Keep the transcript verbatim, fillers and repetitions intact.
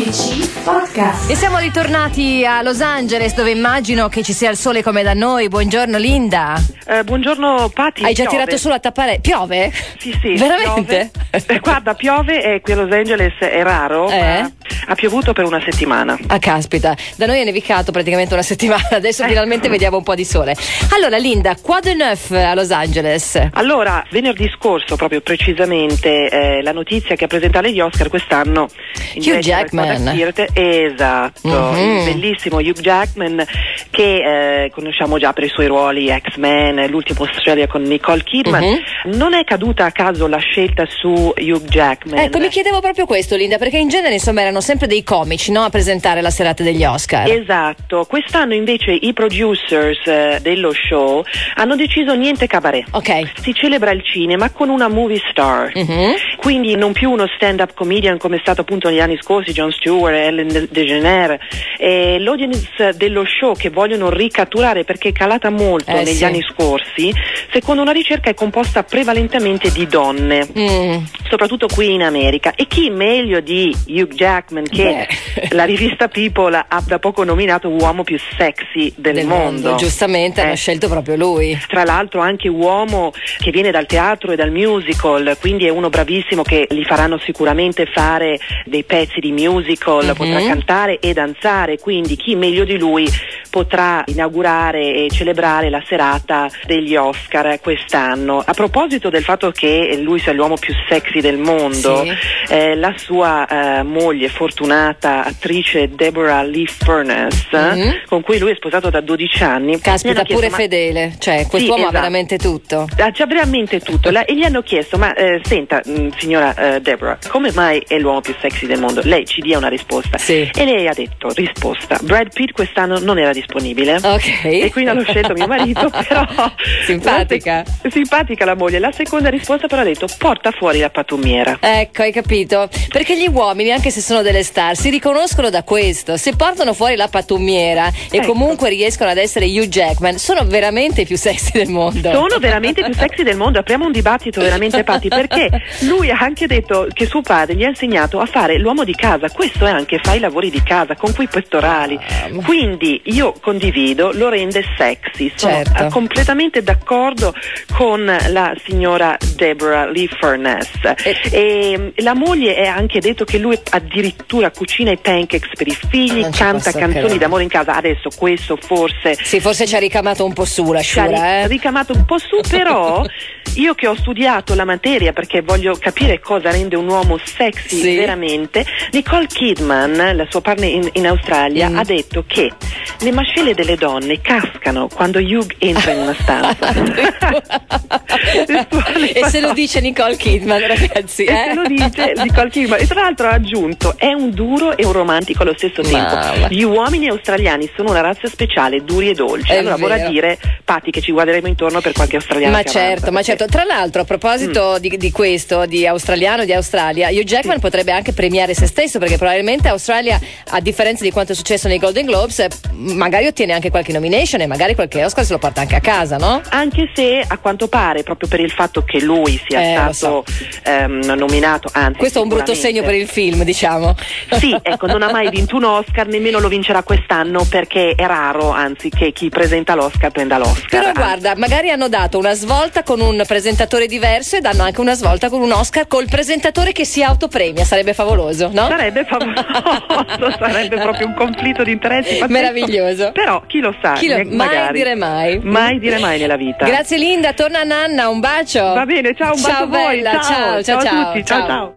dodici Podcast. E siamo ritornati a Los Angeles, dove immagino che ci sia il sole come da noi. Buongiorno Linda. Eh, buongiorno Patti. Hai già piove. tirato su la tappare? Piove? Sì, sì. Veramente? Piove. Eh, guarda, piove e qui a Los Angeles è raro, Eh? ma ha piovuto per una settimana. Ah, caspita, da noi è nevicato praticamente una settimana, adesso Eh. finalmente vediamo un po' di sole. Allora Linda, quoi de neuf a Los Angeles? Allora, venerdì scorso, proprio precisamente, eh, la notizia che a presentare gli Oscar quest'anno in Hugh diretta alla Jackman. Kodak Theatre, esatto, Mhm. il bellissimo Hugh Jackman che eh, conosciamo già per i suoi ruoli X-Men, l'ultimo Australia con Nicole Kidman. Mhm. Non è caduta a caso la scelta su Hugh Jackman. Ecco, mi chiedevo proprio questo, Linda, perché in genere insomma erano sempre dei comici, no, a presentare la serata degli Oscar. Esatto, quest'anno invece i producers eh, dello show hanno deciso niente cabaret. Ok. Si celebra il cinema con una movie star, Mhm. quindi non più uno stand-up comedian come è stato appunto negli anni scorsi, Jon Stewart, Ellen DeGeneres. E l'audience dello show che vogliono ricatturare, perché è calata molto Eh, negli sì. anni scorsi, secondo una ricerca è composta prevalentemente di donne, Mm. soprattutto qui in America. E chi meglio di Hugh Jackman, che Beh. la rivista People ha da poco nominato uomo più sexy del, Del mondo, giustamente hanno Eh. scelto proprio lui. Tra l'altro anche uomo che viene dal teatro e dal musical, quindi è uno bravissimo che gli faranno sicuramente fare dei pezzi di musical, Mhm. potrà cantare e danzare, quindi chi meglio di lui potrà inaugurare e celebrare la serata degli Oscar quest'anno. A proposito del fatto che lui sia l'uomo più sexy del mondo, Sì. eh, la sua eh, moglie fortunata attrice Deborah Lee Furness, Mhm. con cui lui è sposato da dodici anni, mi Caspita, hanno chiesto, pure ma- fedele, cioè quest'uomo Sì, ha esatto. veramente tutto. ha già veramente tutto. La- e gli hanno chiesto, ma eh, senta mh, signora eh, Deborah, come mai è l'uomo più sexy del mondo? Lei ci dia una risposta. Sì. E lei ha detto, risposta, Brad Pitt quest'anno non era disponibile. Ok. E quindi hanno scelto mio marito, però Simpatica. la sec- simpatica la moglie. La seconda risposta però ha detto, porta fuori la pattumiera. Ecco, hai capito? Perché gli uomini, anche se sono delle star, si riconoscono da questo. Se portano fuori la pattumiera e Ecco. comunque riescono ad essere Hugh Jackman, sono veramente i più sexy del mondo. Sono veramente più sexy del mondo. Apriamo un dibattito veramente, Patti, perché lui ha anche detto che suo padre gli ha insegnato a fare l'uomo di casa. Questo è anche fa i lavori di casa con quei pettorali. Quindi io condivido, lo rende sexy. Sono Certo. eh, completamente d'accordo con la signora Deborah Lee Furness. E- E la moglie ha anche detto che lui addirittura cucina i pancakes per i figli, Non ci canta posso canzoni credere. d'amore in casa. Adesso questo forse Sì, forse ci ha ricamato un po' su la ci ha ri- sciura, eh? ricamato un po' su, però io che ho studiato la materia perché voglio capire cosa rende un uomo sexy Sì. veramente, Nicole Kidman, la sua partner in, in Australia, Mm. ha detto che le mascelle delle donne cascano quando Hugh entra in una stanza. E se lo dice Nicole Kidman, ragazzi, E eh? se lo dice Nicole Kidman. E tra l'altro ha aggiunto, è un duro e un romantico allo stesso tempo. Mamma. Gli uomini australiani sono una razza speciale, duri e dolci. È Allora vorrà vero. dire, Patti, che ci guarderemo intorno per qualche australiano Ma che certo, avanza, ma perché- certo. Tra l'altro, a proposito di, di questo, di australiano, di Australia, Hugh Jackman potrebbe anche premiare se stesso, perché probabilmente Australia, a differenza di quanto è successo nei Golden Globes, eh, magari ottiene anche qualche nomination e magari qualche Oscar se lo porta anche a casa, no? Anche se a quanto pare, proprio per il fatto che lui sia Eh, lo stato ehm, nominato, anzi Questo è un brutto segno per il film, diciamo. Sì, ecco, non ha mai vinto un Oscar, nemmeno lo vincerà quest'anno, perché è raro, anzi, che chi presenta l'Oscar prenda l'Oscar. Però Anzi, guarda, magari hanno dato una svolta con un presentatore diverso e danno anche una svolta con un Oscar col presentatore che si autopremia, sarebbe favoloso, no? sarebbe favoloso, sarebbe proprio un conflitto di interessi pazzesco. Meraviglioso. Però chi lo sa, Chi lo- ne- mai magari. dire mai. Mai dire mai nella vita. Grazie Linda, torna Nanna, un bacio. Va bene, ciao, un bacio Ciao a voi. bella, ciao, ciao, ciao a ciao, tutti, ciao ciao. ciao.